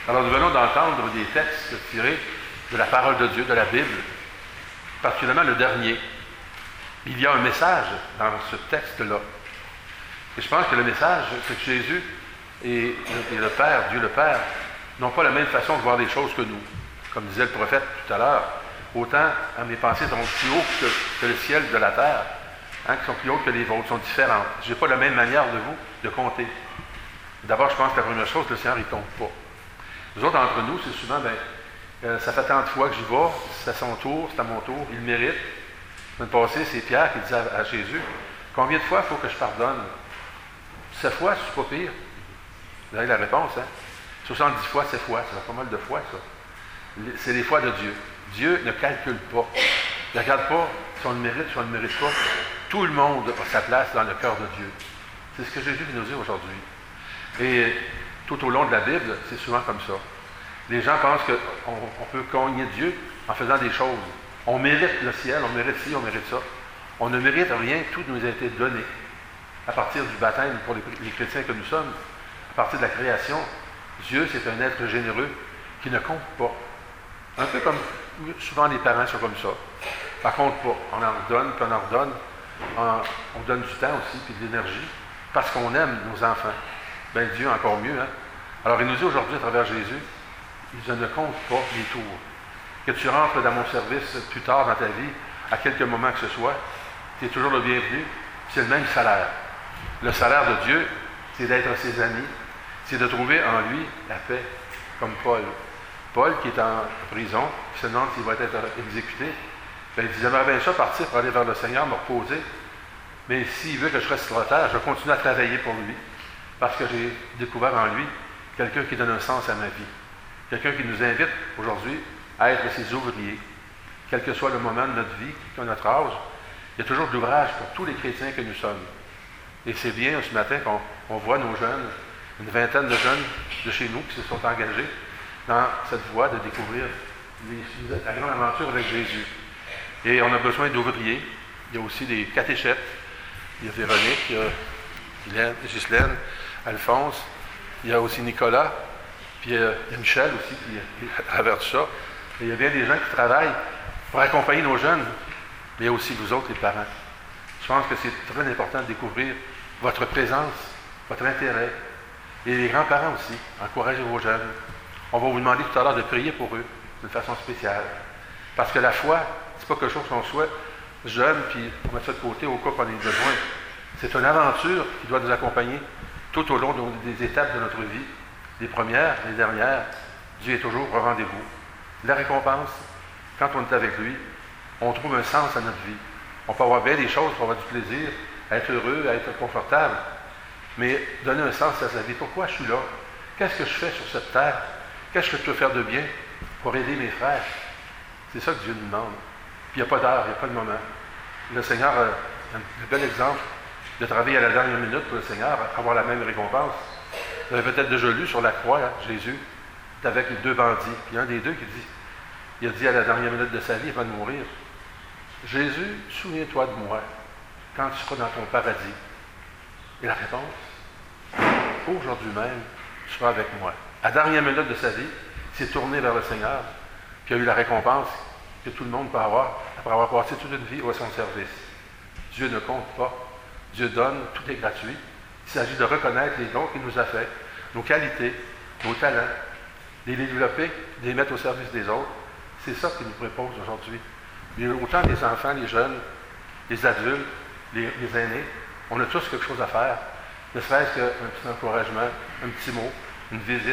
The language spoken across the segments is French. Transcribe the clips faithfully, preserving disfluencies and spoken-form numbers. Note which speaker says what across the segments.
Speaker 1: Alors nous venons d'entendre des textes tirés de la parole de Dieu, de la Bible, particulièrement le dernier. Il y a un message dans ce texte-là. Et je pense que le message, c'est que Jésus et le Père, Dieu le Père, n'ont pas la même façon de voir les choses que nous. Comme disait le prophète tout à l'heure, autant hein, mes pensées sont plus hautes que, que le ciel de la terre, hein, qui sont plus hautes que les vôtres, sont différentes. Je n'ai pas la même manière de vous de compter. D'abord, je pense que la première chose, le Seigneur, il ne compte pas. Nous autres, entre nous, c'est souvent, ben, euh, ça fait tant de fois que j'y vais, c'est à son tour, c'est à mon tour, il mérite. La semaine passée, c'est Pierre qui disait à, à Jésus, combien de fois il faut que je pardonne? Sept fois, c'est pas pire. Vous avez la réponse, hein? soixante-dix fois, sept fois, ça fait pas mal de fois, ça. C'est les fois de Dieu. Dieu ne calcule pas. Il ne regarde pas si on le mérite, si on ne le mérite pas. Tout le monde a sa place dans le cœur de Dieu. C'est ce que Jésus nous dit aujourd'hui. Et tout au long de la Bible, c'est souvent comme ça. Les gens pensent qu'on on peut cogner Dieu en faisant des choses. On mérite le ciel, on mérite ci, on mérite ça. On ne mérite rien, tout nous a été donné. À partir du baptême, pour les, les chrétiens que nous sommes, à partir de la création, Dieu, c'est un être généreux qui ne compte pas. Un peu comme souvent les parents sont comme ça. Par contre, pas. On en redonne, puis on en redonne. On, on donne du temps aussi, puis de l'énergie, parce qu'on aime nos enfants. Bien, Dieu, encore mieux. Hein? Alors, il nous dit aujourd'hui, à travers Jésus, il ne compte pas les tours. Que tu rentres dans mon service plus tard dans ta vie, à quelque moment que ce soit, tu es toujours le bienvenu, c'est le même salaire. Le salaire de Dieu, c'est d'être ses amis, c'est de trouver en lui la paix, comme Paul. Paul, qui est en prison, qui se demande s'il va être exécuté, bien, il dit, j'aimerais bien ça partir pour aller vers le Seigneur, me reposer, mais s'il veut que je reste sur la terre, je vais continuer à travailler pour lui, parce que j'ai découvert en lui quelqu'un qui donne un sens à ma vie, quelqu'un qui nous invite aujourd'hui à être ses ouvriers, quel que soit le moment de notre vie, quel que soit notre âge, il y a toujours de l'ouvrage pour tous les chrétiens que nous sommes. Et c'est bien ce matin qu'on on voit nos jeunes, une vingtaine de jeunes de chez nous qui se sont engagés dans cette voie de découvrir les, la grande aventure avec Jésus. Et on a besoin d'ouvriers. Il y a aussi des catéchètes. Il y a Véronique, il y a Ghislaine, Ghislaine, Alphonse, il y a aussi Nicolas, puis il y a Michel aussi qui, qui travers tout ça. Et il y a bien des gens qui travaillent pour accompagner nos jeunes, mais il y a aussi vous autres, les parents. Je pense que c'est très important de découvrir votre présence, votre intérêt. Et les grands-parents aussi, encouragez vos jeunes. On va vous demander tout à l'heure de prier pour eux d'une façon spéciale. Parce que la foi, c'est pas quelque chose qu'on souhaite jeune, puis on met ça de côté au cas qu'on ait besoin. C'est une aventure qui doit nous accompagner tout au long des étapes de notre vie. Les premières, les dernières, Dieu est toujours au rendez-vous. La récompense, quand on est avec lui, on trouve un sens à notre vie. On peut avoir bien des choses pour avoir du plaisir, à être heureux, à être confortable, mais donner un sens à sa vie. Pourquoi je suis là? Qu'est-ce que je fais sur cette terre? Qu'est-ce que je peux faire de bien pour aider mes frères? C'est ça que Dieu nous demande. Puis il n'y a pas d'heure, il n'y a pas de moment. Le Seigneur a un bel exemple de travailler à la dernière minute pour le Seigneur, avoir la même récompense. Vous avez peut-être déjà lu sur la croix, hein, Jésus, avec les deux bandits. Puis il y a un des deux qui dit, il a dit à la dernière minute de sa vie, avant de mourir, Jésus, souviens-toi de moi quand tu seras dans ton paradis. Et la réponse, aujourd'hui même, tu seras avec moi. À la dernière minute de sa vie, il s'est tourné vers le Seigneur, puis il a eu la récompense que tout le monde peut avoir après avoir passé toute une vie à son service. Dieu ne compte pas. Dieu donne, tout est gratuit. Il s'agit de reconnaître les dons qu'il nous a faits, nos qualités, nos talents, de les développer, de les mettre au service des autres. C'est ça qu'il nous propose aujourd'hui. Mais autant les enfants, les jeunes, les adultes, les, les aînés, on a tous quelque chose à faire. Ne serait-ce qu'un petit encouragement, un petit mot, une visite.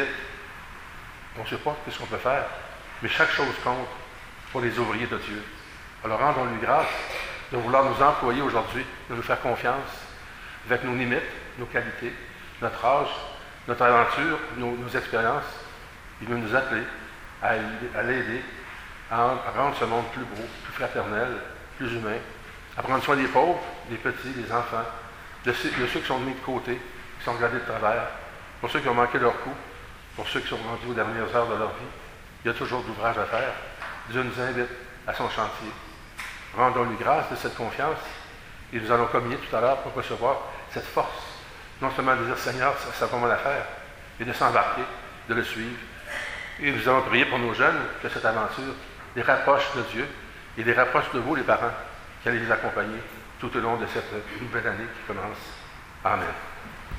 Speaker 1: On ne sait pas ce qu'on peut faire, mais chaque chose compte pour les ouvriers de Dieu. Alors rendons-lui grâce de vouloir nous employer aujourd'hui, de nous faire confiance avec nos limites, nos qualités, notre âge, notre aventure, nos, nos expériences. Il veut nous appeler à, à l'aider, à rendre ce monde plus beau, plus fraternel, plus humain, à prendre soin des pauvres, des petits, des enfants, de ceux, de ceux qui sont mis de côté, qui sont regardés de travers, pour ceux qui ont manqué leur coup, pour ceux qui sont rendus aux dernières heures de leur vie. Il y a toujours d'ouvrage à faire. Dieu nous invite à son chantier. Rendons-lui grâce de cette confiance et nous allons communier tout à l'heure pour recevoir cette force. Non seulement de dire Seigneur, ça, ça va mal à faire, mais de s'embarquer, de le suivre Et nous allons prier pour nos jeunes, que cette aventure les rapproche de Dieu et les rapproche de vous, les parents, qui allez les accompagner tout au long de cette nouvelle année qui commence. Amen.